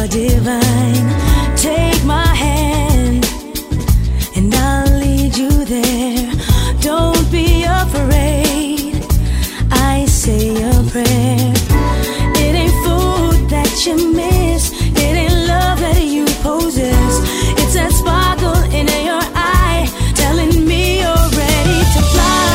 are divine. Take my hand and I'll lead you there. Don't be afraid. I say a prayer. It ain't food that you miss. It ain't love that you possess. It's that sparkle in your eye telling me you're ready to fly.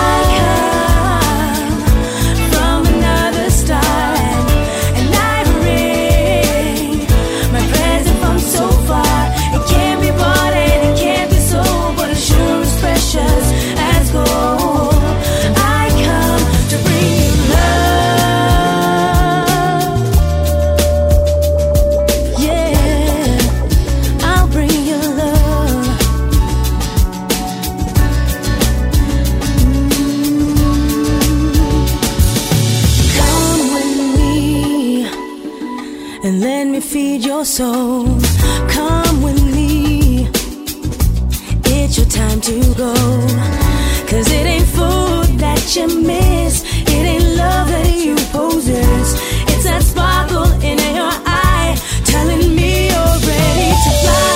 And let me feed your soul. Come with me. It's your time to go. 'Cause it ain't food that you miss. It ain't love that you possess. It's that sparkle in your eye telling me you're ready to fly.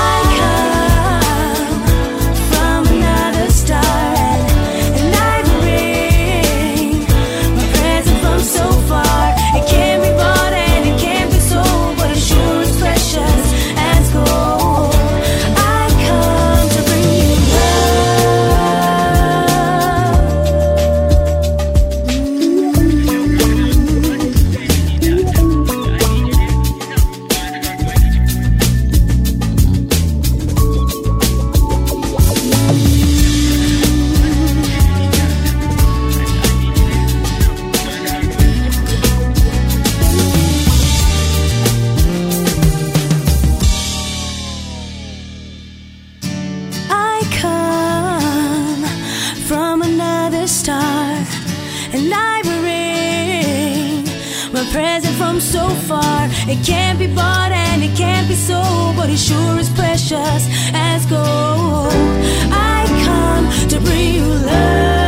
And I bring my present from so far. It can't be bought and it can't be sold, but it sure is precious as gold. I come to bring you love.